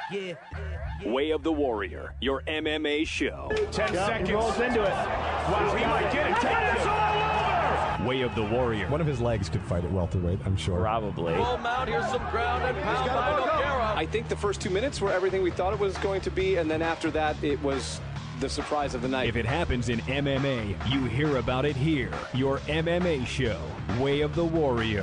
Way of the Warrior, your MMA show. 10 seconds. Rolls into it. Wow, he might get it. It's all over! Way of the Warrior. One of his legs could fight at welterweight, I'm sure. Probably. Full mount, here's some ground and pound by Nogueira. I think the first 2 minutes were everything we thought it was going to be, and then after that, it was the surprise of the night. If it happens in MMA, you hear about it here. Your MMA show, Way of the Warrior.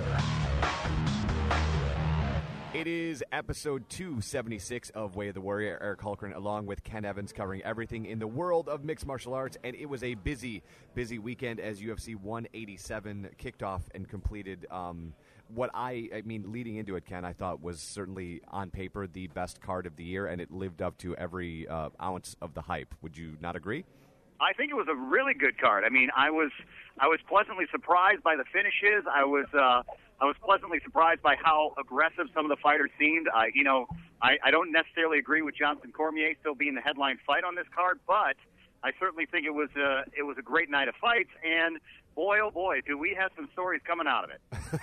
It is episode 276 of Way of the Warrior. Eric Hulkran along with Ken Evans covering everything in the world of mixed martial arts. And it was a busy weekend as UFC 187 kicked off and completed. What I mean, leading into it, Ken, I thought was certainly on paper the best card of the year, and it lived up to every ounce of the hype. Would you not agree? I think it was a really good card. I mean, I was pleasantly surprised by the finishes. I was pleasantly surprised by how aggressive some of the fighters seemed. I don't necessarily agree with Johnson Cormier still being the headline fight on this card, but I certainly think it was a great night of fights. And boy, oh boy, do we have some stories coming out of it.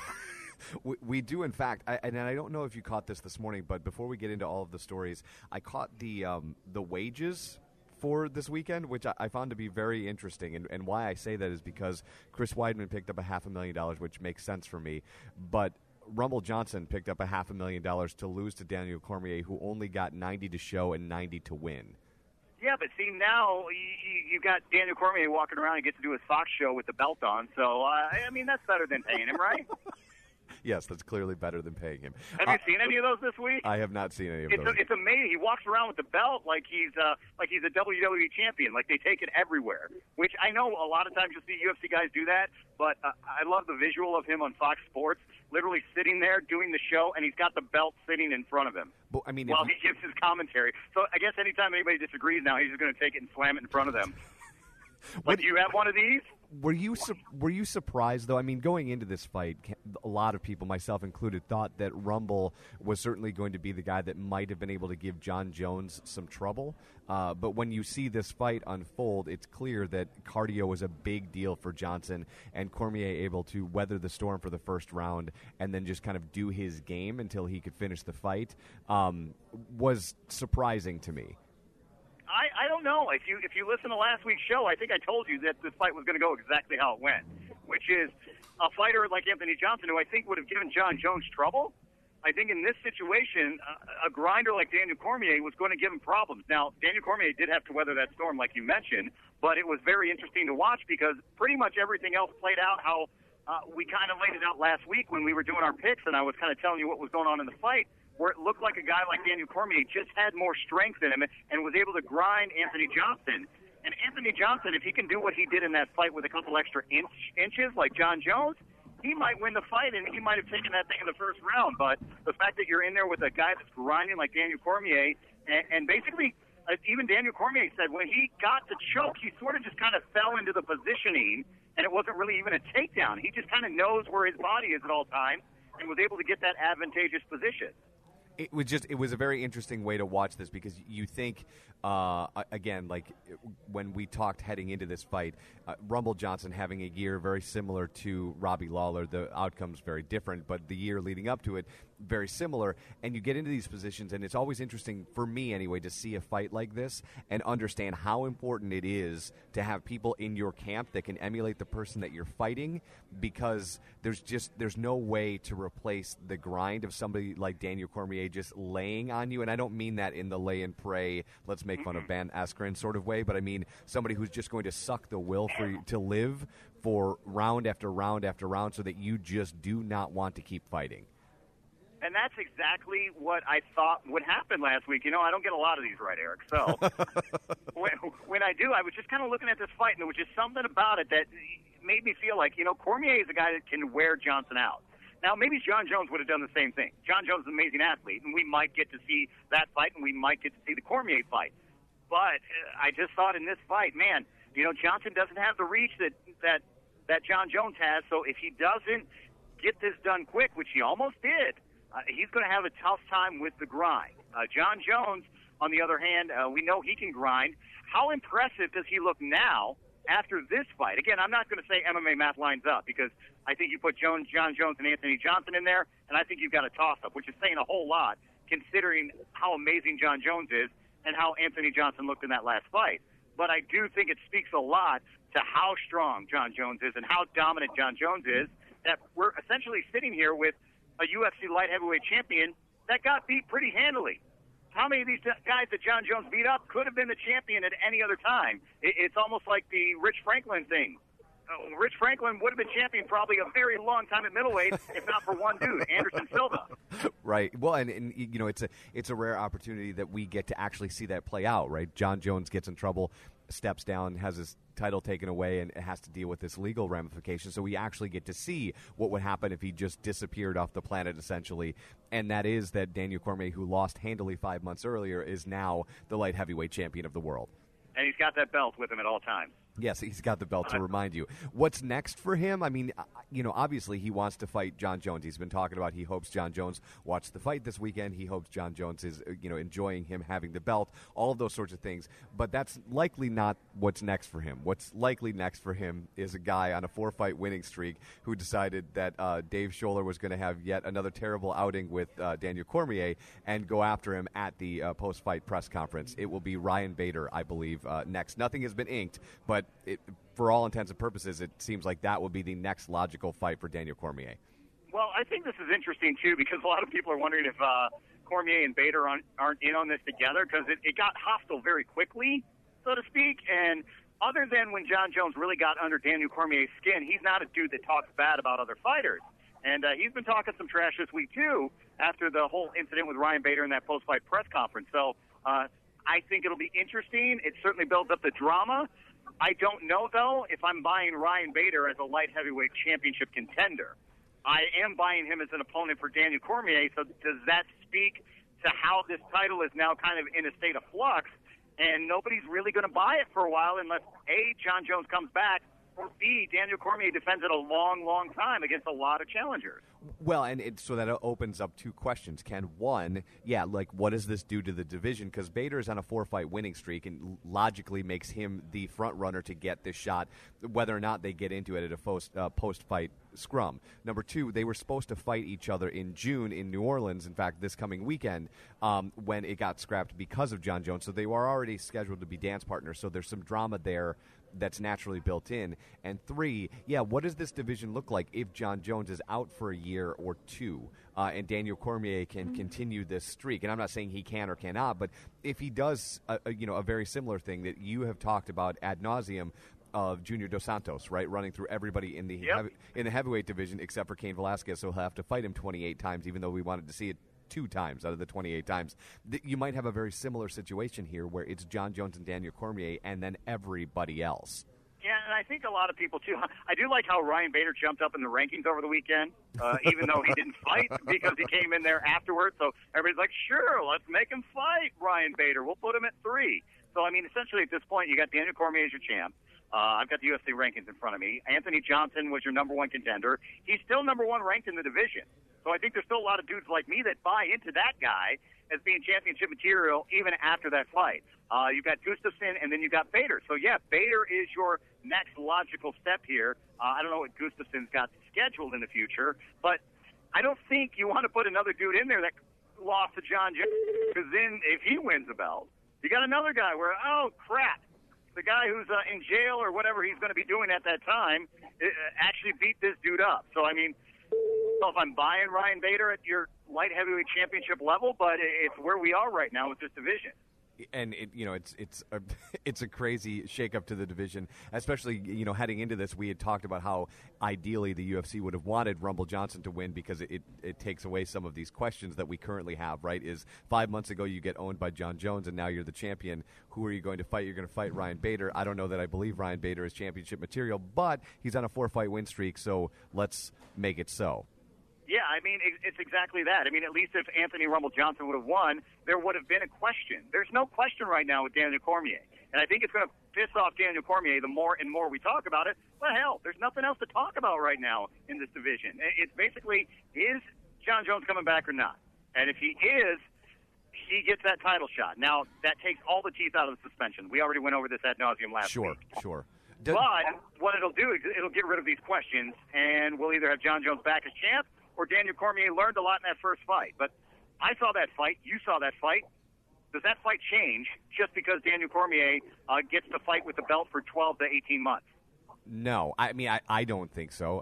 We do, in fact, and I don't know if you caught this morning, but before we get into all of the stories, I caught the wages for this weekend, which I found to be very interesting. And why I say that is because Chris Weidman picked up $500,000, which makes sense for me. But Rumble Johnson picked up $500,000 to lose to Daniel Cormier, who only got 90 to show and 90 to win. Yeah, but see, now you got Daniel Cormier walking around and gets to do his Fox show with the belt on. So, I mean, that's better than paying him, right? Yes, that's clearly better than paying him. Have you seen any of those this week? I have not seen any of those. It's amazing. He walks around with the belt like he's a WWE champion. Like they take it everywhere. Which I know a lot of times you'll see UFC guys do that, but I love the visual of him on Fox Sports, literally sitting there doing the show, and he's got the belt sitting in front of him but, I mean, while he gives his commentary. So I guess anytime anybody disagrees now, he's just going to take it and slam it in front of them. But do you have one of these? Were you surprised, though? I mean, going into this fight, a lot of people, myself included, thought that Rumble was certainly going to be the guy that might have been able to give John Jones some trouble. But when you see this fight unfold, it's clear that cardio was a big deal for Johnson, and Cormier able to weather the storm for the first round and then just kind of do his game until he could finish the fight was surprising to me. I don't know. If you listen to last week's show, I think I told you that this fight was going to go exactly how it went, which is a fighter like Anthony Johnson, who I think would have given John Jones trouble. I think in this situation, a grinder like Daniel Cormier was going to give him problems. Now, Daniel Cormier did have to weather that storm, like you mentioned, but it was very interesting to watch because pretty much everything else played out how we kind of laid it out last week when we were doing our picks, and I was kind of telling you what was going on in the fight, where it looked like a guy like Daniel Cormier just had more strength in him and was able to grind Anthony Johnson. And Anthony Johnson, if he can do what he did in that fight with a couple extra inches like John Jones, he might win the fight, and he might have taken that thing in the first round. But the fact that you're in there with a guy that's grinding like Daniel Cormier, and basically even Daniel Cormier said when he got the choke, he sort of just kind of fell into the positioning, and it wasn't really even a takedown. He just kind of knows where his body is at all times and was able to get that advantageous position. It was a very interesting way to watch this because you think, again, like when we talked heading into this fight, Rumble Johnson having a year very similar to Robbie Lawler, the outcome's very different, but the year leading up to it, very similar. And you get into these positions, and it's always interesting, for me anyway, to see a fight like this and understand how important it is to have people in your camp that can emulate the person that you're fighting, because there's no way to replace the grind of somebody like Daniel Cormier just laying on you. And I don't mean that in the lay and pray, let's make fun of Van Askren sort of way, but I mean somebody who's just going to suck the will for you to live for round after round after round so that you just do not want to keep fighting. And that's exactly what I thought would happen last week. You know, I don't get a lot of these right, Eric. So when I do, I was just kind of looking at this fight, and there was just something about it that made me feel like, you know, Cormier is a guy that can wear Johnson out. Now, maybe John Jones would have done the same thing. John Jones is an amazing athlete, and we might get to see that fight, and we might get to see the Cormier fight. But I just thought in this fight, man, you know, Johnson doesn't have the reach that John Jones has, so if he doesn't get this done quick, which he almost did, he's going to have a tough time with the grind. John Jones, on the other hand, we know he can grind. How impressive does he look now after this fight? Again, I'm not going to say MMA math lines up because I think you put John Jones and Anthony Johnson in there, and I think you've got a toss-up, which is saying a whole lot. considering how amazing John Jones is and how Anthony Johnson looked in that last fight. But I do think it speaks a lot to how strong John Jones is and how dominant John Jones is, that we're essentially sitting here with a UFC light heavyweight champion that got beat pretty handily. How many of these guys that John Jones beat up could have been the champion at any other time? It's almost like the Rich Franklin thing. Rich Franklin would have been champion probably a very long time at middleweight, if not for one dude, Anderson Silva. Right. Well, and you know, it's a rare opportunity that we get to actually see that play out. Right. John Jones gets in trouble, steps down, has his title taken away, and has to deal with this legal ramification. So we actually get to see what would happen if he just disappeared off the planet, essentially. And that is that Daniel Cormier, who lost handily 5 months earlier, is now the light heavyweight champion of the world. And he's got that belt with him at all times. Yes, he's got the belt to remind you. What's next for him? I mean, you know, obviously he wants to fight John Jones. He's been talking about he hopes John Jones watched the fight this weekend. He hopes John Jones is, you know, enjoying him having the belt, all of those sorts of things. But that's likely not what's next for him. What's likely next for him is a guy on a 4-fight winning streak who decided that Dave Scholler was going to have yet another terrible outing with Daniel Cormier and go after him at the post-fight press conference. It will be Ryan Bader, I believe, next. Nothing has been inked, but for all intents and purposes, it seems like that would be the next logical fight for Daniel Cormier. Well, I think this is interesting, too, because a lot of people are wondering if Cormier and Bader aren't in on this together, because it got hostile very quickly, so to speak. And other than when John Jones really got under Daniel Cormier's skin, he's not a dude that talks bad about other fighters. And he's been talking some trash this week, too, after the whole incident with Ryan Bader in that post-fight press conference. So I think it'll be interesting. It certainly builds up the drama. I don't know, though, if I'm buying Ryan Bader as a light heavyweight championship contender. I am buying him as an opponent for Daniel Cormier, so does that speak to how this title is now kind of in a state of flux, and nobody's really going to buy it for a while unless, A, John Jones comes back, or B, Daniel Cormier defends it a long, long time against a lot of challengers. Well, and so that opens up two questions, Ken. One, like what does this do to the division? Because Bader is on a 4-fight winning streak and logically makes him the front runner to get this shot, whether or not they get into it at a post-fight scrum. Number two, they were supposed to fight each other in June in New Orleans, in fact, this coming weekend, when it got scrapped because of John Jones. So they were already scheduled to be dance partners, so there's some drama there that's naturally built in. And three, what does this division look like if John Jones is out for a year or two and Daniel Cormier can continue this streak? And I'm not saying he can or cannot, but if he does a very similar thing that you have talked about ad nauseum of Junior Dos Santos, right, running through everybody in the in the heavyweight division except for Cain Velasquez, so he'll have to fight him 28 times, even though we wanted to see it 2 times out of the 28 times. You might have a very similar situation here where it's John Jones and Daniel Cormier and then everybody else. Yeah, and I think a lot of people, too. I do like how Ryan Bader jumped up in the rankings over the weekend, even though he didn't fight, because he came in there afterwards. So everybody's like, sure, let's make him fight Ryan Bader. We'll put him at 3. So, I mean, essentially at this point, you got Daniel Cormier as your champ. I've got the UFC rankings in front of me. Anthony Johnson was your number 1 contender. He's still number 1 ranked in the division. So I think there's still a lot of dudes like me that buy into that guy as being championship material even after that fight. You've got Gustafsson, and then you've got Bader. So, Bader is your next logical step here. I don't know what Gustafsson's got scheduled in the future, but I don't think you want to put another dude in there that lost to John Jones, because then if he wins the belt, you got another guy where, oh, crap, the guy who's in jail or whatever he's going to be doing at that time actually beat this dude up. So, I mean, I don't know if I'm buying Ryan Bader at your light heavyweight championship level, but it's where we are right now with this division. And it's a crazy shakeup to the division, especially heading into this. We had talked about how ideally the UFC would have wanted Rumble Johnson to win because it takes away some of these questions that we currently have. Right? Is 5 months ago you get owned by John Jones and now you're the champion. Who are you going to fight? You're going to fight Ryan Bader. I don't know that I believe Ryan Bader is championship material, but he's on a 4-fight win streak, so let's make it so. Yeah, I mean, it's exactly that. I mean, at least if Anthony Rumble Johnson would have won, there would have been a question. There's no question right now with Daniel Cormier. And I think it's going to piss off Daniel Cormier the more and more we talk about it. But hell, there's nothing else to talk about right now in this division. It's basically, is John Jones coming back or not? And if he is, he gets that title shot. Now, that takes all the teeth out of the suspension. We already went over this ad nauseum last week. Sure. But what it'll do is it'll get rid of these questions, and we'll either have John Jones back as champ or Daniel Cormier learned a lot in that first fight. But I saw that fight. You saw that fight. Does that fight change just because Daniel Cormier gets to fight with the belt for 12 to 18 months? No, I mean, I don't think so.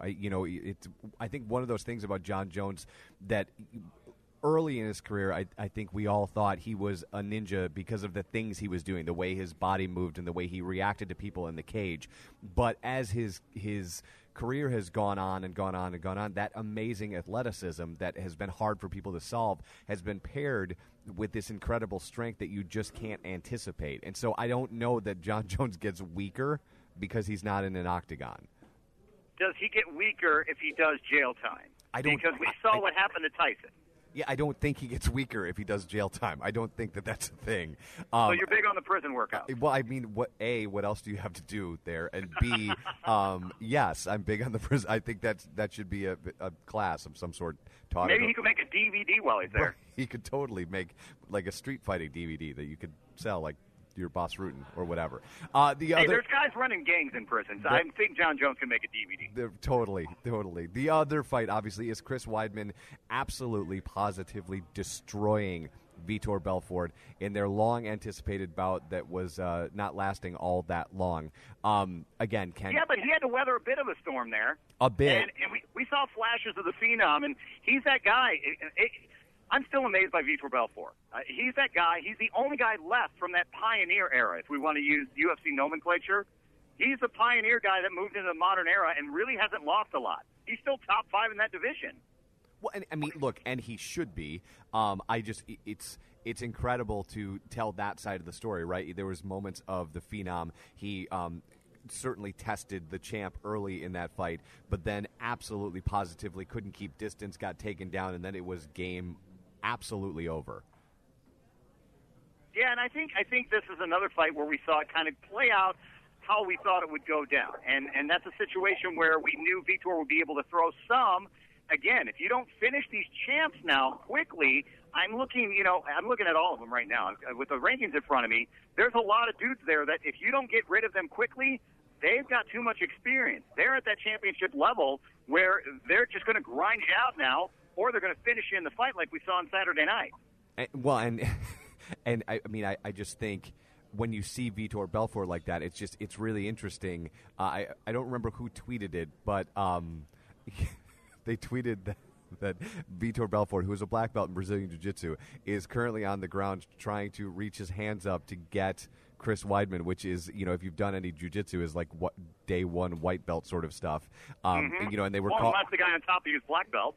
I think one of those things about John Jones that early in his career, I think we all thought he was a ninja because of the things he was doing, the way his body moved and the way he reacted to people in the cage. But as his career has gone on and gone on and gone on, that amazing athleticism that has been hard for people to solve has been paired with this incredible strength that you just can't anticipate. And so I don't know that John Jones gets weaker because he's not in an octagon. Does he get weaker if he does jail time? Because we saw what happened to Tyson. Yeah, I don't think he gets weaker if he does jail time. I don't think that that's a thing. So you're big on the prison workout. Well, I mean, what else do you have to do there? And B, yes, I'm big on the prison. I think that should be a class of some sort taught. Maybe he could make a DVD while he's there. He could totally make like a street fighting DVD that you could sell, like your Boss Rutan or whatever. There's guys running gangs in prisons. I think John Jones can make a DVD. Totally. The other fight, obviously, is Chris Weidman absolutely, positively destroying Vitor Belfort in their long-anticipated bout that was not lasting all that long. Again, Ken... Yeah, but he had to weather a bit of a storm there. A bit. And we saw flashes of the Phenom, and he's that guy... I'm still amazed by Vitor Belfort. He's that guy. He's the only guy left from that pioneer era, if we want to use UFC nomenclature. He's the pioneer guy that moved into the modern era and really hasn't lost a lot. He's still top 5 in that division. Well, and I mean, look, and he should be. It's incredible to tell that side of the story, right? There was moments of the Phenom. He certainly tested the champ early in that fight, but then absolutely positively couldn't keep distance, got taken down, and then it was game absolutely over. Yeah, and I think this is another fight where we saw it kind of play out how we thought it would go down. And that's a situation where we knew Vitor would be able to throw some. Again, if you don't finish these champs now quickly, I'm looking at all of them right now. With the rankings in front of me, there's a lot of dudes there that if you don't get rid of them quickly, they've got too much experience. They're at that championship level where they're just going to grind you out now, or they're going to finish you in the fight like we saw on Saturday night. And I mean, I just think when you see Vitor Belfort like that, it's really interesting. I don't remember who tweeted it, but they tweeted that Vitor Belfort, who is a black belt in Brazilian Jiu-Jitsu, is currently on the ground trying to reach his hands up to get Chris Weidman, which is, if you've done any jiu-jitsu, is like what day one white belt sort of stuff. And they were that's the guy on top of his black belt.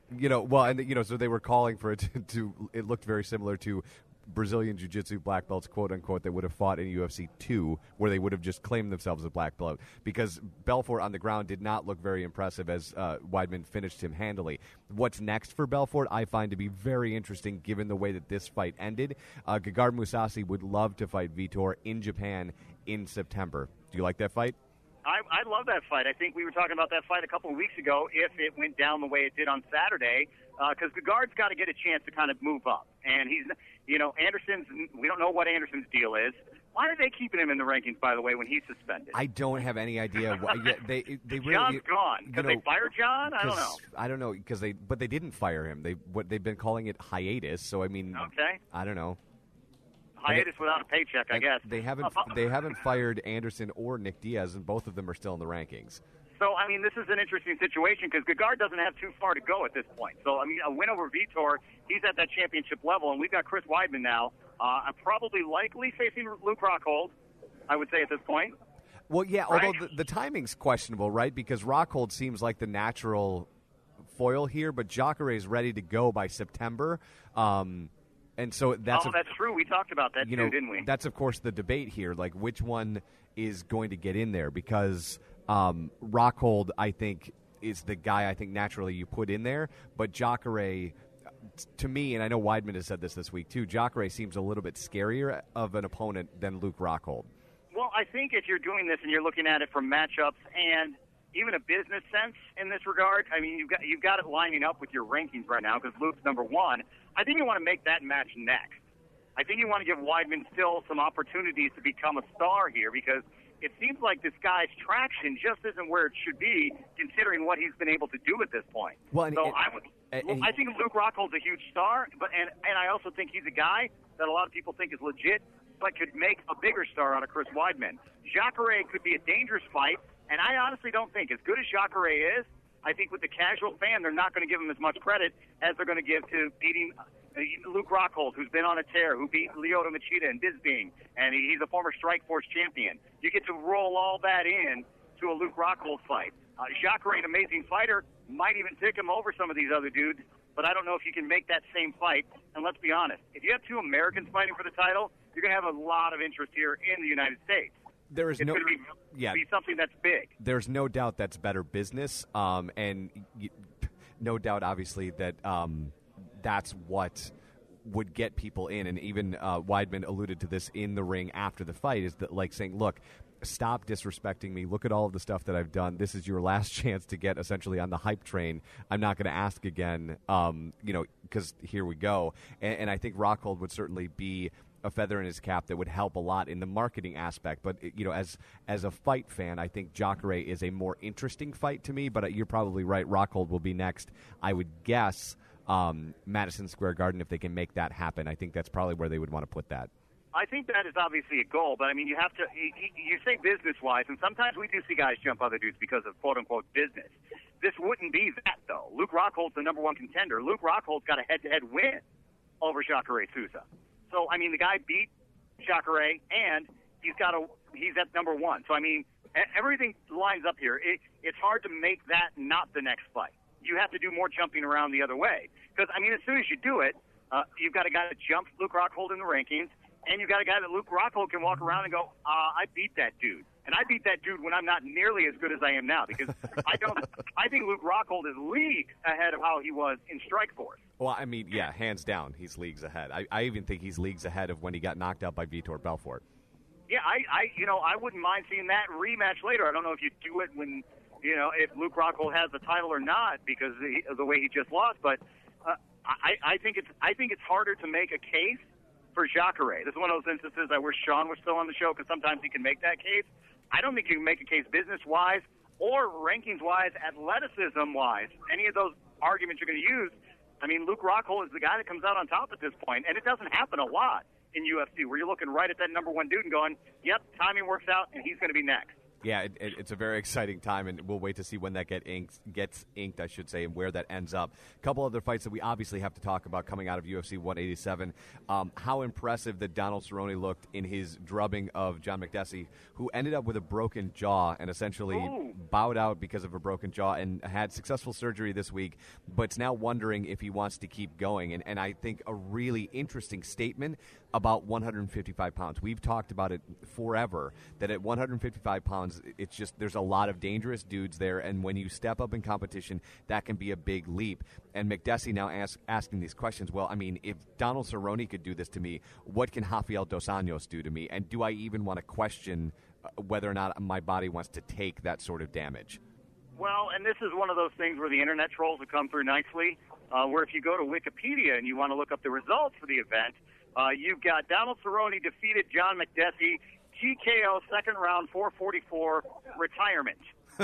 So they were calling for it to it looked very similar to Brazilian Jiu-Jitsu black belts, quote-unquote, that would have fought in UFC 2, where they would have just claimed themselves a black belt, because Belfort on the ground did not look very impressive as Weidman finished him handily. What's next for Belfort, I find to be very interesting, given the way that this fight ended. Gegard Mousasi would love to fight Vitor in Japan in September. Do you like that fight? I love that fight. I think we were talking about that fight a couple of weeks ago if it went down the way it did on Saturday, because Gegard's got to get a chance to kind of move up. And he's, Anderson's, we don't know what Anderson's deal is. Why are they keeping him in the rankings, by the way, when he's suspended? I don't have any idea. They really, John's gone. Because they fired John? I don't know. Because they didn't fire him. They've been calling it hiatus. So I mean, okay. I don't know. Hiatus without a paycheck, I guess. They haven't fired Anderson or Nick Diaz, and both of them are still in the rankings. So, I mean, this is an interesting situation because Gegard doesn't have too far to go at this point. So, I mean, a win over Vitor, he's at that championship level, and we've got Chris Weidman now, probably likely facing Luke Rockhold, I would say at this point. Well, yeah, right? although the timing's questionable, right? Because Rockhold seems like the natural foil here, but Jacare's ready to go by September. And so that's true. We talked about that too, didn't we? That's, of course, the debate here. Like, which one is going to get in there? Because Rockhold, I think, is the guy I think naturally you put in there. But Jacare, to me, and I know Weidman has said this week too, Jacare seems a little bit scarier of an opponent than Luke Rockhold. Well, I think if you're doing this and you're looking at it from matchups and even a business sense in this regard, I mean, you've got it lining up with your rankings right now because Luke's number one. I think you want to make that match next. I think you want to give Weidman still some opportunities to become a star here because it seems like this guy's traction just isn't where it should be considering what he's been able to do at this point. Well, I think Luke Rockhold's a huge star, and I also think he's a guy that a lot of people think is legit, but could make a bigger star out of Chris Weidman. Jacare could be a dangerous fight, and I honestly don't think, as good as Jacare is, I think with the casual fan, they're not going to give him as much credit as they're going to give to beating Luke Rockhold, who's been on a tear, who beat Lyoto Machida and Bisping, and he's a former Strikeforce champion. You get to roll all that in to a Luke Rockhold fight. Jacare, an amazing fighter, might even pick him over some of these other dudes, but I don't know if you can make that same fight. And let's be honest, if you have two Americans fighting for the title, you're going to have a lot of interest here in the United States. There is it's going to be something that's big. There's no doubt that's better business, and no doubt, obviously, that that's what would get people in. And even Weidman alluded to this in the ring after the fight, is that like saying, look, stop disrespecting me. Look at all of the stuff that I've done. This is your last chance to get essentially on the hype train. I'm not going to ask again, because here we go. And I think Rockhold would certainly be a feather in his cap that would help a lot in the marketing aspect. But, as a fight fan, I think Jacare is a more interesting fight to me. But you're probably right. Rockhold will be next. I would guess Madison Square Garden, if they can make that happen. I think that's probably where they would want to put that. I think that is obviously a goal, but I mean, you have to. You say business-wise, and sometimes we do see guys jump other dudes because of quote-unquote business. This wouldn't be that, though. Luke Rockhold's the number one contender. Luke Rockhold's got a head-to-head win over Jacare Souza. So I mean, the guy beat Jacare, and he's at number one. So I mean, everything lines up here. It's hard to make that not the next fight. You have to do more jumping around the other way, because I mean, as soon as you do it, you've got a guy that jumps Luke Rockhold in the rankings. And you got a guy that Luke Rockhold can walk around and go, I beat that dude. And I beat that dude when I'm not nearly as good as I am now, because I think Luke Rockhold is leagues ahead of how he was in Strikeforce. Well, I mean, yeah, hands down, he's leagues ahead. I even think he's leagues ahead of when he got knocked out by Vitor Belfort. Yeah, I wouldn't mind seeing that rematch later. I don't know if you do it when, if Luke Rockhold has the title or not, because of the way he just lost. But I think it's harder to make a case for Jacare. This is one of those instances I wish Sean was still on the show, because sometimes he can make that case. I don't think you can make a case business-wise or rankings-wise, athleticism-wise. Any of those arguments you're going to use, I mean, Luke Rockhold is the guy that comes out on top at this point, and it doesn't happen a lot in UFC, where you're looking right at that number one dude and going, yep, timing works out, and he's going to be next. Yeah, it's a very exciting time, and we'll wait to see when that gets inked, I should say, and where that ends up. A couple other fights that we obviously have to talk about coming out of UFC 187. How impressive that Donald Cerrone looked in his drubbing of John Makdessi, who ended up with a broken jaw and essentially bowed out because of a broken jaw and had successful surgery this week, but's now wondering if he wants to keep going. And I think a really interesting statement about 155 pounds. We've talked about it forever, that at 155 pounds, it's just there's a lot of dangerous dudes there, and when you step up in competition, that can be a big leap. And Makdessi now asking these questions, well, I mean, if Donald Cerrone could do this to me, what can Rafael Dos Anjos do to me? And do I even want to question whether or not my body wants to take that sort of damage? Well, and this is one of those things where the internet trolls have come through nicely, where if you go to Wikipedia and you want to look up the results for the event, you've got Donald Cerrone defeated John Makdessi, TKO, second round, 444, retirement.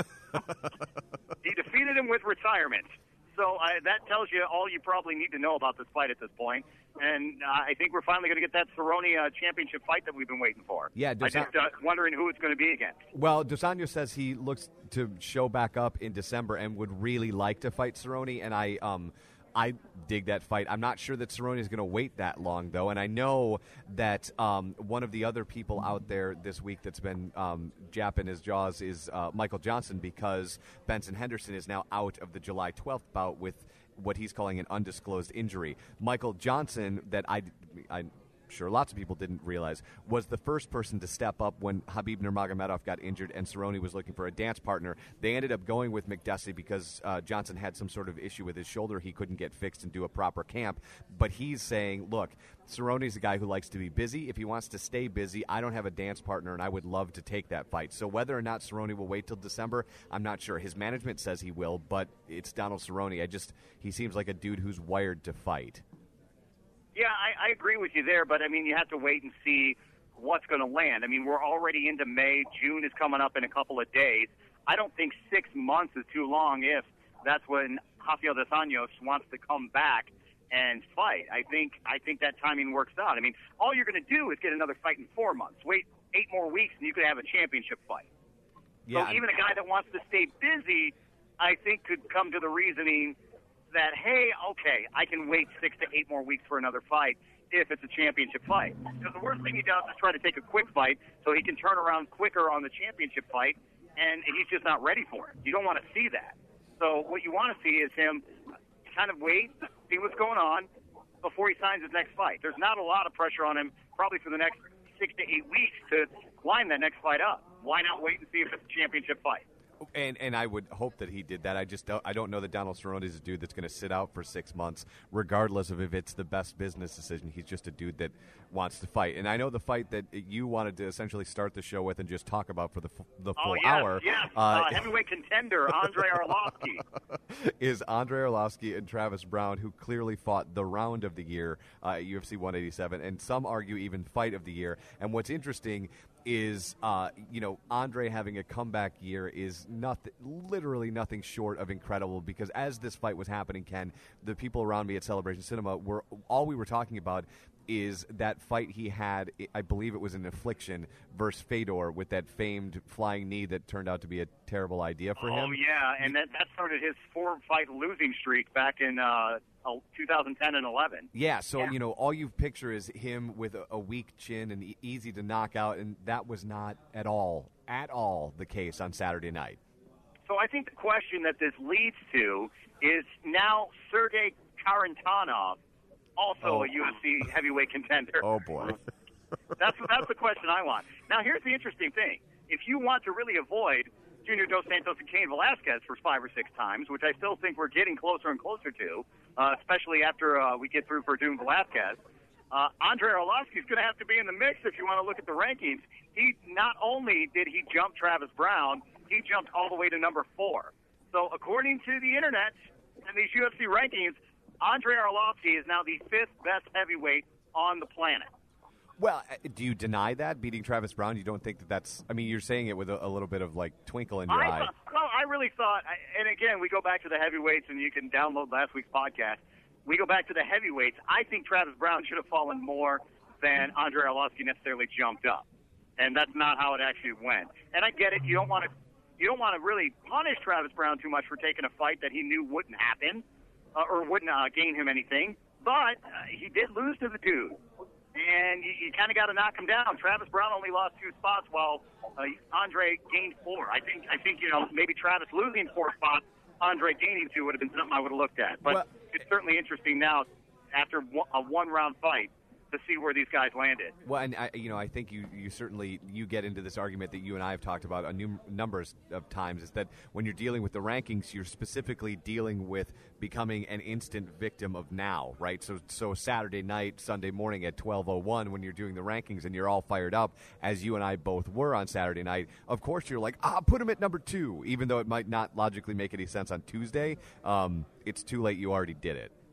He defeated him with retirement. So that tells you all you probably need to know about this fight at this point. And I think we're finally going to get that Cerrone championship fight that we've been waiting for. Yeah, I'm just wondering who it's going to be against. Well, Dos Anjos says he looks to show back up in December and would really like to fight Cerrone, and I dig that fight. I'm not sure that Cerrone is going to wait that long, though, and I know that one of the other people out there this week that's been japping his jaws is Michael Johnson, because Benson Henderson is now out of the July 12th bout with what he's calling an undisclosed injury. Michael Johnson, that I'm sure lots of people didn't realize, was the first person to step up when Khabib Nurmagomedov got injured and Cerrone was looking for a dance partner. They ended up going with Makdessi because Johnson had some sort of issue with his shoulder he couldn't get fixed and do a proper camp. But he's saying, look, Cerrone's a guy who likes to be busy. If he wants to stay busy, I don't have a dance partner, and I would love to take that fight. So whether or not Cerrone will wait till December, I'm not sure. His management says he will, but it's Donald Cerrone. He seems like a dude who's wired to fight. Yeah, I agree with you there, but, I mean, you have to wait and see what's going to land. I mean, we're already into May. June is coming up in a couple of days. I don't think 6 months is too long if that's when Rafael dos Anjos wants to come back and fight. I think that timing works out. I mean, all you're going to do is get another fight in 4 months. Wait 8 more weeks, and you could have a championship fight. Yeah, so even a guy that wants to stay busy, I think, could come to the reasoning that, hey, okay, I can wait 6 to 8 more weeks for another fight if it's a championship fight. Because the worst thing he does is try to take a quick fight so he can turn around quicker on the championship fight, and he's just not ready for it. You don't want to see that. So what you want to see is him kind of wait, see what's going on before he signs his next fight. There's not a lot of pressure on him probably for the next 6 to 8 weeks to line that next fight up. Why not wait and see if it's a championship fight? And I would hope that he did that. I don't know that Donald Cerrone is a dude that's going to sit out for 6 months, regardless of if it's the best business decision. He's just a dude that wants to fight. And I know the fight that you wanted to essentially start the show with and just talk about for the full hour. Yes. Heavyweight contender Andrei Arlovski. Is Andrei Arlovski and Travis Browne, who clearly fought the round of the year at UFC 187, and some argue even fight of the year. And what's interesting is, Andre having a comeback year is literally nothing short of incredible, because as this fight was happening, Ken, the people around me at Celebration Cinema all we were talking about is that fight he had, I believe it was an Affliction versus Fedor, with that famed flying knee that turned out to be a terrible idea for him. Oh, yeah, and that started his 4-fight losing streak back in 2010 and 11. Yeah, so, all you picture is him with a weak chin and easy to knock out, and that was not at all the case on Saturday night. So I think the question that this leads to is now Sergey Karantanov, also a UFC heavyweight contender. Oh, boy. That's the question I want. Now, here's the interesting thing. If you want to really avoid Junior Dos Santos and Cain Velasquez for 5 or 6 times, which I still think we're getting closer and closer to, especially after we get through Verdun Velasquez, Andrei Arlovski is going to have to be in the mix if you want to look at the rankings. He not only did he jump Travis Browne, he jumped all the way to number 4. So according to the internet and these UFC rankings, Andrei Arlovski is now the 5th best heavyweight on the planet. Well, do you deny that, beating Travis Browne? You don't think that's – I mean, you're saying it with a little bit of, twinkle in your eye. I really thought – and, again, we go back to the heavyweights, and you can download last week's podcast. We go back to the heavyweights. I think Travis Browne should have fallen more than Andrei Arlovski necessarily jumped up. And that's not how it actually went. And I get it. You don't want to really punish Travis Browne too much for taking a fight that he knew wouldn't happen or wouldn't gain him anything. But he did lose to the dude. And you kind of got to knock him down. Travis Browne only lost 2 spots while Andre gained 4. I think maybe Travis losing 4 spots, Andre gaining 2 would have been something I would have looked at. But it's certainly interesting now after a 1-round fight to see where these guys landed. Well, and I think you certainly get into this argument that you and I have talked about a numbers of times, is that when you're dealing with the rankings, you're specifically dealing with becoming an instant victim of now, right? So Saturday night, Sunday morning at 12:01, when you're doing the rankings and you're all fired up, as you and I both were on Saturday night, of course you're like, put him at number 2, even though it might not logically make any sense on Tuesday. It's too late. You already did it.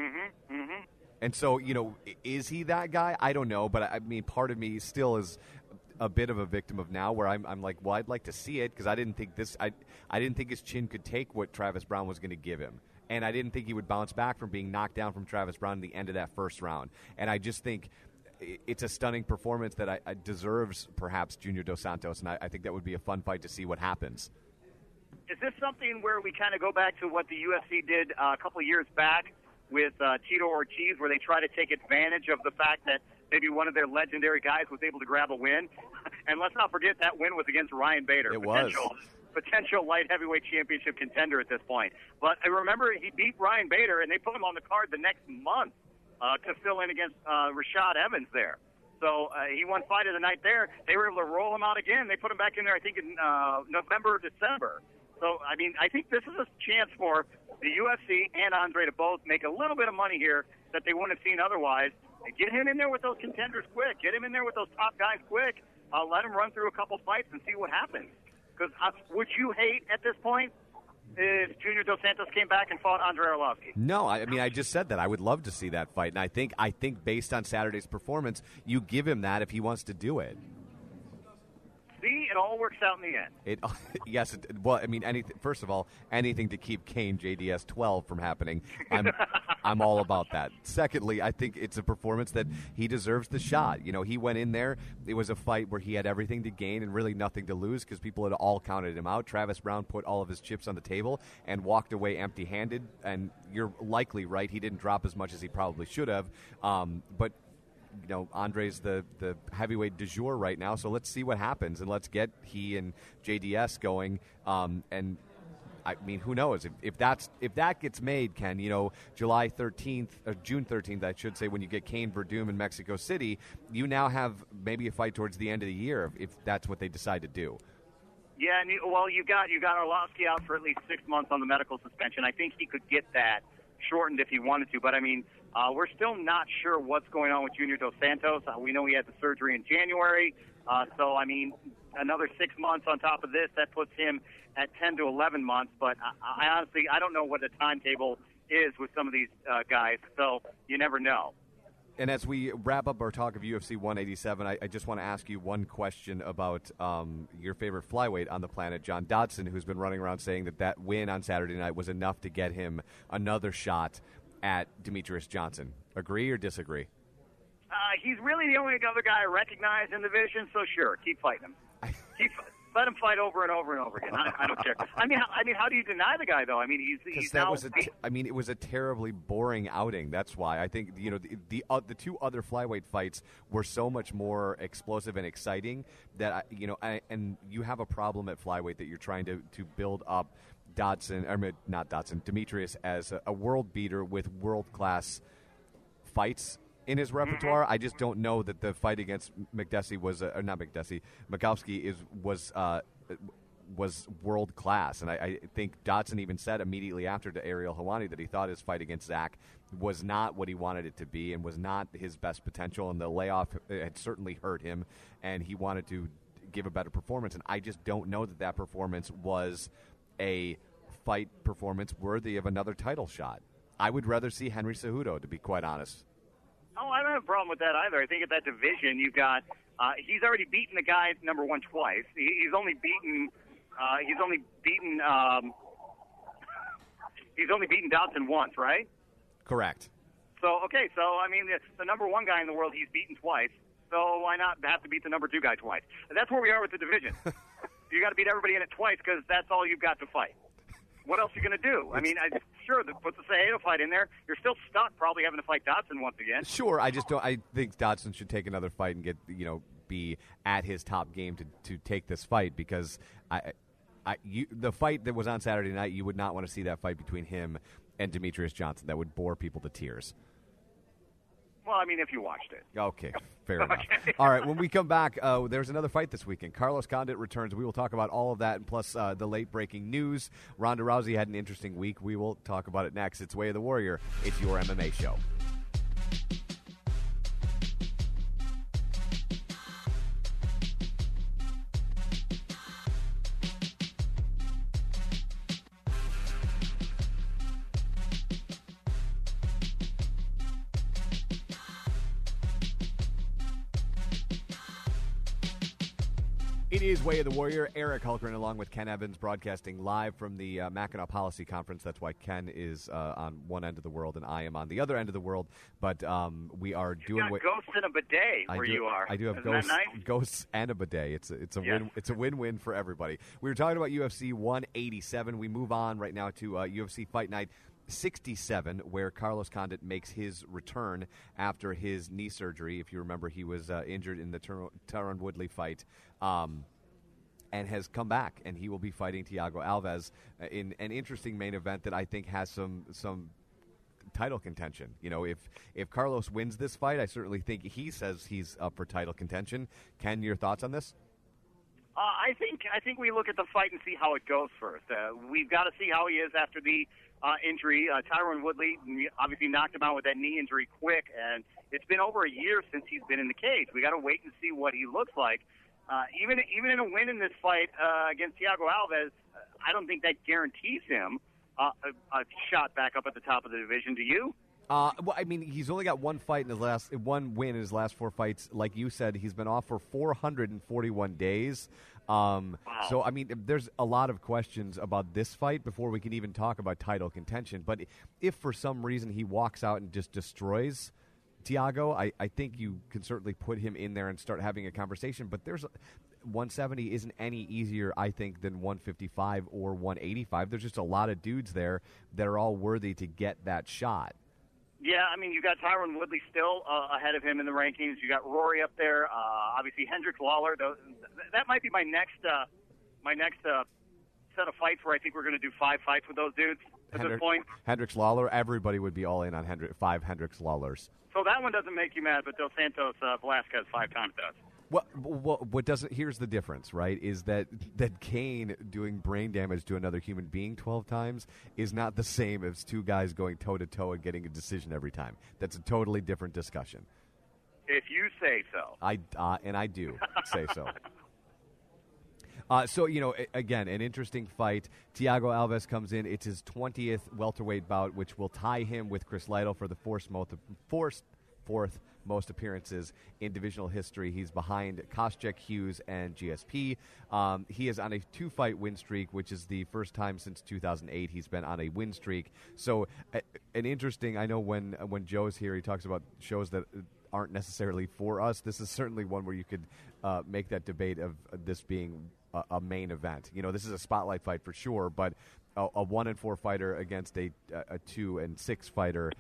And so, is he that guy? I don't know, but I mean, part of me still is a bit of a victim of now, where I'm like, well, I'd like to see it, because I didn't think his chin could take what Travis Browne was going to give him, and I didn't think he would bounce back from being knocked down from Travis Browne at the end of that first round. And I just think it's a stunning performance that I deserves perhaps Junior Dos Santos, and I think that would be a fun fight to see what happens. Is this something where we kind of go back to what the UFC did a couple of years back with Tito Ortiz, where they try to take advantage of the fact that maybe one of their legendary guys was able to grab a win? And let's not forget that win was against Ryan Bader. It was. Potential light heavyweight championship contender at this point. But I remember he beat Ryan Bader, and they put him on the card the next month to fill in against Rashad Evans there. So he won fight of the night there. They were able to roll him out again. They put him back in there, I think, in November or December. So, I mean, I think this is a chance for the UFC and Andre to both make a little bit of money here that they wouldn't have seen otherwise. And get him in there with those contenders quick. Get him in there with those top guys quick. Let him run through a couple fights and see what happens. Because would you hate at this point if Junior Dos Santos came back and fought Andrei Arlovski? No, I mean, I just said that. I would love to see that fight. And I think based on Saturday's performance, you give him that if he wants to do it. See, it all works out in the end. Yes. Well, I mean, first of all, anything to keep Kane JDS 12 from happening. I'm all about that. Secondly, I think it's a performance that he deserves the shot. You know, he went in there. It was a fight where he had everything to gain and really nothing to lose because people had all counted him out. Travis Brown put all of his chips on the table and walked away empty-handed. And you're likely right. He didn't drop as much as he probably should have. But you know, Andre's the heavyweight du jour right now, so let's see what happens, and let's get he and JDS going. And I mean, who knows if that gets made, Ken? You know, July 13th or June 13th, I should say, when you get Kane Verdum in Mexico City, you now have maybe a fight towards the end of the year if that's what they decide to do. Yeah, and you got Arlovsky out for at least 6 months on the medical suspension. I think he could get that shortened if he wanted to, but I mean, we're still not sure what's going on with Junior Dos Santos. We know he had the surgery in January, so I mean, another 6 months on top of this, that puts him at 10 to 11 months. But I honestly, I don't know what the timetable is with some of these guys, so you never know. And as we wrap up our talk of UFC 187, I just want to ask you one question about your favorite flyweight on the planet, John Dodson, who's been running around saying that win on Saturday night was enough to get him another shot at Demetrius Johnson. Agree or disagree? He's really the only other guy I recognize in the division, so sure, keep fighting him. Let him fight over and over and over again. I don't care. I mean, how do you deny the guy though? I mean, he's now. It was a terribly boring outing. That's why I think the two other flyweight fights were so much more explosive and exciting that and you have a problem at flyweight that you're trying to build up Demetrius as a world beater with world class fights in his repertoire. I just don't know that the fight against Makowski was world class. And I think Dodson even said immediately after to Ariel Helwani that he thought his fight against Zach was not what he wanted it to be and was not his best potential. And the layoff had certainly hurt him, and he wanted to give a better performance. And I just don't know that performance was a fight performance worthy of another title shot. I would rather see Henry Cejudo, to be quite honest. Oh, I don't have a problem with that either. I think at that division, you've got he's already beaten the guy number one twice. He's only beaten Dodson once, right? Correct. So I mean, the number one guy in the world he's beaten twice. So why not have to beat the number two guy twice? And that's where we are with the division. You got to beat everybody in it twice because that's all you've got to fight. What else are you going to do? I mean, sure, put the Cejudo fight in there. You're still stuck probably having to fight Dodson once again. Sure, I just don't. I think Dodson should take another fight and get be at his top game to take this fight because the fight that was on Saturday night, you would not want to see that fight between him and Demetrius Johnson. That would bore people to tears. Well, I mean, if you watched it. Okay, fair enough. All right, when we come back, there's another fight this weekend. Carlos Condit returns. We will talk about all of that, and plus the late-breaking news. Ronda Rousey had an interesting week. We will talk about it next. It's Way of the Warrior. It's your MMA show. It is Way of the Warrior. Eric Hulkran along with Ken Evans broadcasting live from the Mackinac Policy Conference. That's why Ken is on one end of the world and I am on the other end of the world. But we are doing ghosts in a bidet you are. I do have ghosts and a bidet. It's a win-win for everybody. We were talking about UFC 187. We move on right now to UFC Fight Night 67, where Carlos Condit makes his return after his knee surgery. If you remember, he was injured in the Tyron Woodley fight, and has come back, and he will be fighting Thiago Alves in an interesting main event that I think has some title contention. You know, if Carlos wins this fight, I certainly think he says he's up for title contention. Ken, your thoughts on this? I think we look at the fight and see how it goes first. We've got to see how he is after the injury. Tyron Woodley obviously knocked him out with that knee injury quick, and it's been over a year since he's been in the cage. We got to wait and see what he looks like. Even in a win in this fight against Thiago Alves, I don't think that guarantees him a shot back up at the top of the division. Do you? Well, I mean, he's only got one win in his last 4 fights. Like you said, he's been off for 441 days. Wow. So, I mean, there's a lot of questions about this fight before we can even talk about title contention. But if for some reason he walks out and just destroys Thiago, I think you can certainly put him in there and start having a conversation. But 170 isn't any easier, I think, than 155 or 185. There's just a lot of dudes there that are all worthy to get that shot. Yeah, I mean, you got Tyron Woodley still ahead of him in the rankings. You got Rory up there. Obviously, Hendricks Lawler. That might be my next set of fights where I think we're going to do 5 fights with those dudes at this point. Hendricks Lawler, everybody would be all in on 5 Hendricks Lawlers. So that one doesn't make you mad, but Dos Santos Velasquez 5 times does. What doesn't? Here's the difference, right? Is that Kane doing brain damage to another human being 12 times is not the same as 2 guys going toe to toe and getting a decision every time. That's a totally different discussion. If you say so. I do say so. So, again, an interesting fight. Thiago Alves comes in. It's his 20th welterweight bout, which will tie him with Chris Lytle for the fourth most appearances in divisional history. He's behind Koscheck, Hughes, and GSP. He is on a 2-fight win streak, which is the first time since 2008 he's been on a win streak. So, an interesting, I know when Joe's here, he talks about shows that aren't necessarily for us. This is certainly one where you could make that debate of this being a main event. This is a spotlight fight for sure, but a 1-4 fighter against a 2-6 fighter,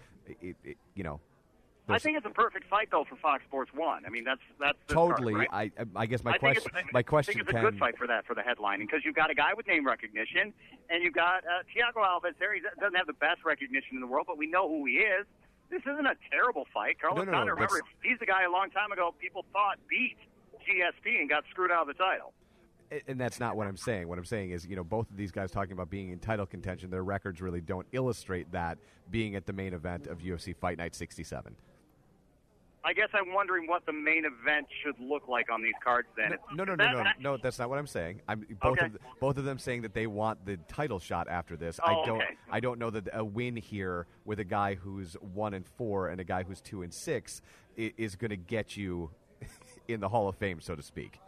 I think it's a perfect fight though for Fox Sports 1. I mean, that's totally. Card, right? I guess my question. I think it's a good fight for the headlining, because you've got a guy with name recognition, and you've got Thiago Alves there. He doesn't have the best recognition in the world, but we know who he is. This isn't a terrible fight. Carlos Condit, remember, he's the guy a long time ago people thought beat GSP and got screwed out of the title. And that's not what I'm saying. What I'm saying is, both of these guys talking about being in title contention, their records really don't illustrate that being at the main event of UFC Fight Night 67. I guess I'm wondering what the main event should look like on these cards then. No, that's not what I'm saying. Both of them saying that they want the title shot after this. I don't know that a win here with a guy who's 1-4 and a guy who's 2-6 is going to get you in the Hall of Fame, so to speak.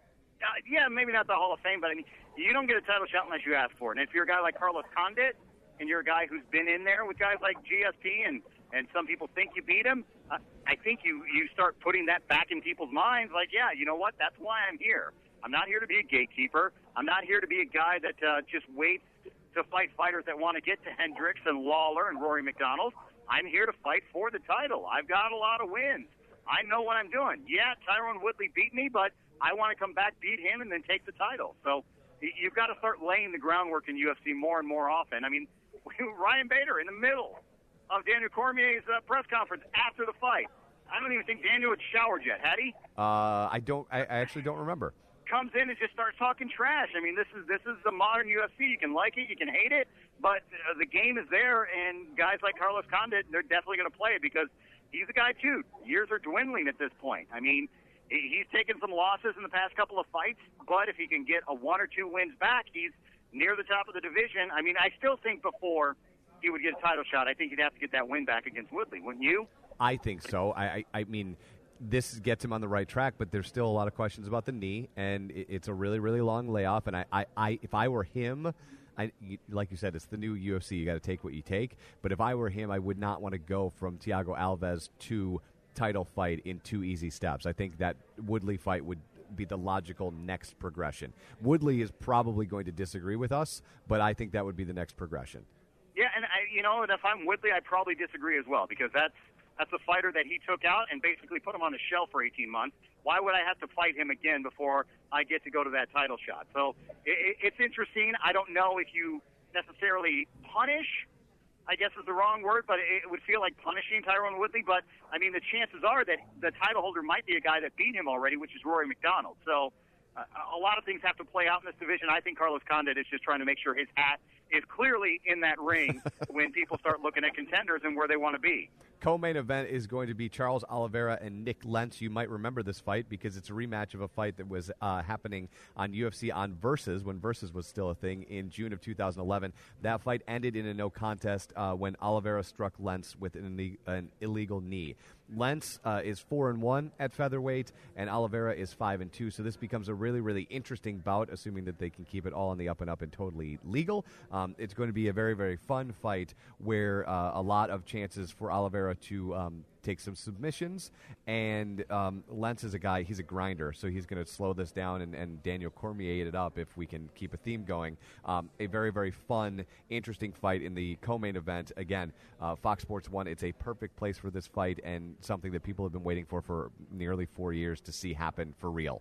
Yeah, maybe not the Hall of Fame, but I mean, you don't get a title shot unless you ask for it. And if you're a guy like Carlos Condit and you're a guy who's been in there with guys like GSP and some people think you beat him, I think you start putting that back in people's minds. Like, yeah, you know what? That's why I'm here. I'm not here to be a gatekeeper. I'm not here to be a guy that just waits to fight fighters that want to get to Hendricks and Lawler and Rory McDonald. I'm here to fight for the title. I've got a lot of wins. I know what I'm doing. Yeah, Tyron Woodley beat me, but I want to come back, beat him, and then take the title. So you've got to start laying the groundwork in UFC more and more often. I mean, Ryan Bader in the middle of Daniel Cormier's press conference after the fight. I don't even think Daniel had showered yet, had he? I actually don't remember. Comes in and just starts talking trash. I mean, this is the modern UFC. You can like it, you can hate it, but the game is there, and guys like Carlos Condit, they're definitely going to play it because he's a guy, too. Years are dwindling at this point. I mean, he's taken some losses in the past couple of fights, but if he can get a 1 or 2 wins back, he's near the top of the division. I mean, I still think before he would get a title shot, I think he'd have to get that win back against Woodley, wouldn't you? I think so. I mean, this gets him on the right track, but there's still a lot of questions about the knee, and it's a really, really long layoff. And if I were him, like you said, it's the new UFC. You got to take what you take. But if I were him, I would not want to go from Thiago Alves to title fight in 2 easy steps. I think that Woodley fight would be the logical next progression. Woodley is probably going to disagree with us, but I think that would be the next progression. Yeah, and and if I'm Woodley, I'd probably disagree as well, because that's a fighter that he took out and basically put him on the shelf for 18 months. Why would I have to fight him again before I get to go to that title shot? So it's interesting. I don't know if you necessarily punish, I guess is the wrong word, but it would feel like punishing Tyron Woodley. But, I mean, the chances are that the title holder might be a guy that beat him already, which is Rory McDonald. So a lot of things have to play out in this division. I think Carlos Condit is just trying to make sure his hat is clearly in that ring when people start looking at contenders and where they want to be. Co-main event is going to be Charles Oliveira and Nick Lentz. You might remember this fight because it's a rematch of a fight that was happening on UFC on Versus, when Versus was still a thing, in June of 2011. That fight ended in a no contest when Oliveira struck Lentz with an illegal knee. Lentz is 4-1 at featherweight, and Oliveira is 5-2. So this becomes a really, really interesting bout, assuming that they can keep it all on the up and up and totally legal. It's going to be a very, very fun fight where a lot of chances for Oliveira to take some submissions, and Lentz is a guy, he's a grinder, so he's going to slow this down and Daniel Cormier it up if we can keep a theme going. A very, very fun, interesting fight in the co-main event. Again, Fox Sports 1, it's a perfect place for this fight and something that people have been waiting for nearly 4 years to see happen for real.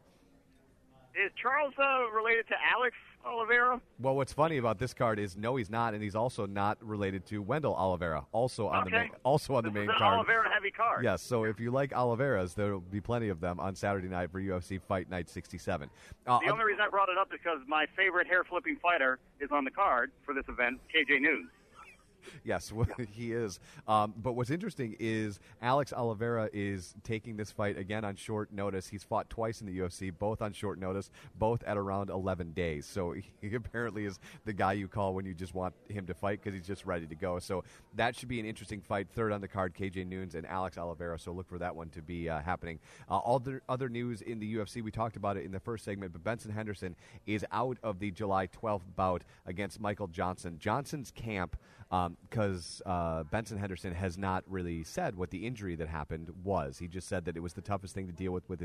Is Charles related to Alex Oliveira? Well, what's funny about this card is no, he's not, and he's also not related to Wendell Oliveira, also on the main card. Oliveira heavy card. Yes, so if you like Oliveira's, there will be plenty of them on Saturday night for UFC Fight Night 67. The only reason I brought it up is because my favorite hair-flipping fighter is on the card for this event, KJ Noons. Yes, he is. But what's interesting is Alex Oliveira is taking this fight again on short notice. He's fought twice in the UFC, both on short notice, both at around 11 days. So he apparently is the guy you call when you just want him to fight because he's just ready to go. So that should be an interesting fight. Third on the card, KJ Noons and Alex Oliveira. So look for that one to be happening. All the other news in the UFC, we talked about it in the first segment, but Benson Henderson is out of the July 12th bout against Michael Johnson. Johnson's camp, because Benson Henderson has not really said what the injury that happened was. He just said that it was the toughest thing to deal with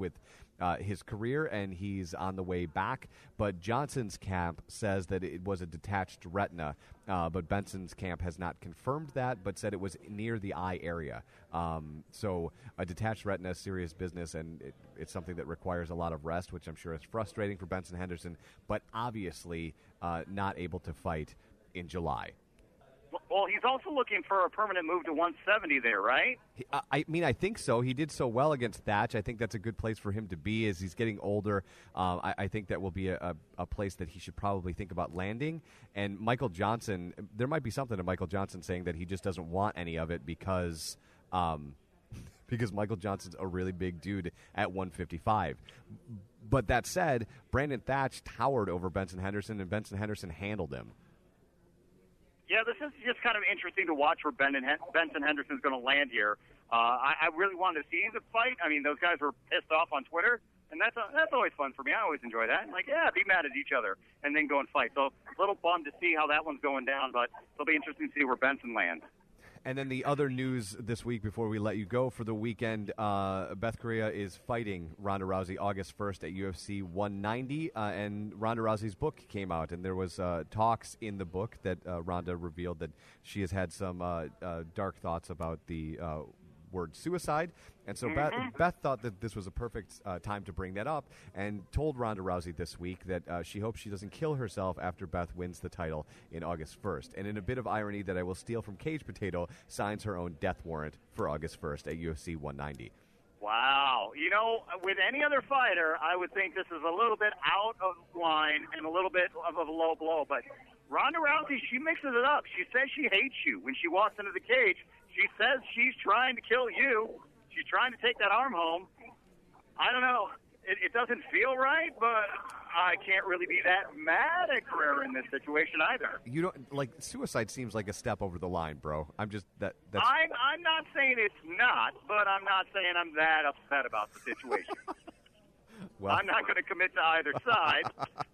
his career, and he's on the way back. But Johnson's camp says that it was a detached retina, but Benson's camp has not confirmed that, but said it was near the eye area. So a detached retina is serious business, and it's something that requires a lot of rest, which I'm sure is frustrating for Benson Henderson, but obviously not able to fight in July. Well, he's also looking for a permanent move to 170 there, right? I think so. He did so well against Thatch. I think that's a good place for him to be as he's getting older. I think that will be a place that he should probably think about landing. And Michael Johnson, there might be something to Michael Johnson saying that he just doesn't want any of it because Michael Johnson's a really big dude at 155. But that said, Brandon Thatch towered over Benson Henderson, and Benson Henderson handled him. Yeah, this is just kind of interesting to watch where Benson Henderson's going to land here. I really wanted to see the fight. I mean, those guys were pissed off on Twitter, and that's always fun for me. I always enjoy that. Like, yeah, be mad at each other and then go and fight. So a little bummed to see how that one's going down, but it'll be interesting to see where Benson lands. And then the other news this week before we let you go for the weekend, Beth Correia is fighting Ronda Rousey August 1st at UFC 190, and Ronda Rousey's book came out, and there was talks in the book that Ronda revealed that she has had some dark thoughts about the word suicide, and so Beth thought that this was a perfect time to bring that up and told Ronda Rousey this week that she hopes she doesn't kill herself after Beth wins the title in August 1st. And in a bit of irony that I will steal from Cage Potato, signs her own death warrant for August 1st at UFC 190. Wow. You know, with any other fighter, I would think this is a little bit out of line and a little bit of a low blow, but Ronda Rousey, she mixes it up. She says she hates you. When she walks into the cage, she says she's trying to kill you. She's trying to take that arm home. I don't know. It doesn't feel right, but I can't really be that mad at Correia in this situation either. You don't like suicide seems like a step over the line, bro. I'm just that's. I'm not saying it's not, but I'm not saying I'm that upset about the situation. Well, I'm not going to commit to either side,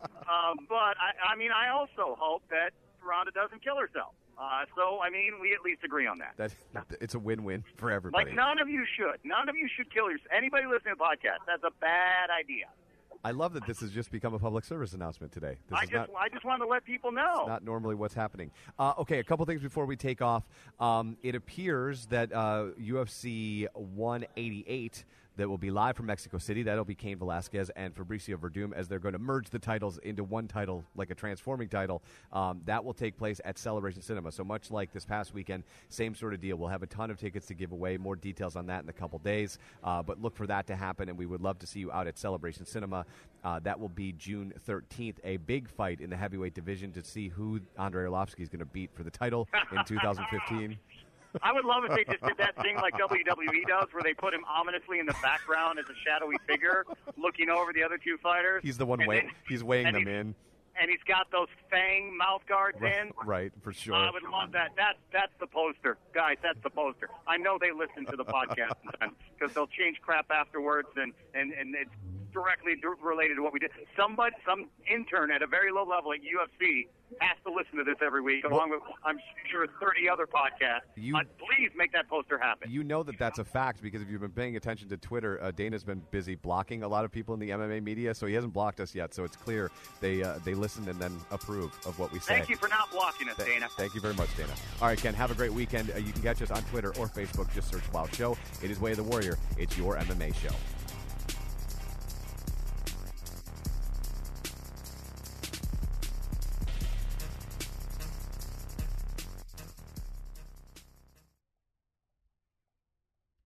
but I mean, I also hope that Ronda doesn't kill herself. So, I mean, we at least agree on that. It's a win-win for everybody. Like, none of you should. None of you should kill yourself. Anybody listening to the podcast, that's a bad idea. I love that this has just become a public service announcement today. I just wanted to let people know. It's not normally what's happening. Okay, a couple things before we take off. It appears that UFC 188, that will be live from Mexico City. That'll be Cain Velasquez and Fabricio Verdum, as they're going to merge the titles into one title, like a transforming title. That will take place at Celebration Cinema. So much like this past weekend, same sort of deal. We'll have a ton of tickets to give away. More details on that in a couple days. But look for that to happen, and we would love to see you out at Celebration Cinema. That will be June 13th, a big fight in the heavyweight division to see who Andrei Arlovsky is going to beat for the title in 2015. I would love if they just did that thing like WWE does, where they put him ominously in the background as a shadowy figure looking over the other two fighters. He's the one he's weighing them in. And he's got those fang mouth guards in. Right, for sure. I would love that. That's the poster. Guys, that's the poster. I know they listen to the podcast because they'll change crap afterwards, and it's directly related to what we did. Some intern at a very low level at UFC has to listen to this every week, along with, I'm sure, 30 other podcasts. Please make that poster happen. You know that's a fact, because if you've been paying attention to Twitter, Dana's been busy blocking a lot of people in the MMA media, so he hasn't blocked us yet. So it's clear they listen and then approve of what we say. Thank you for not blocking us, Dana. Thank you very much, Dana. All right, Ken, have a great weekend. You can catch us on Twitter or Facebook. Just search WOW Show. It is Way of the Warrior. It's your MMA show.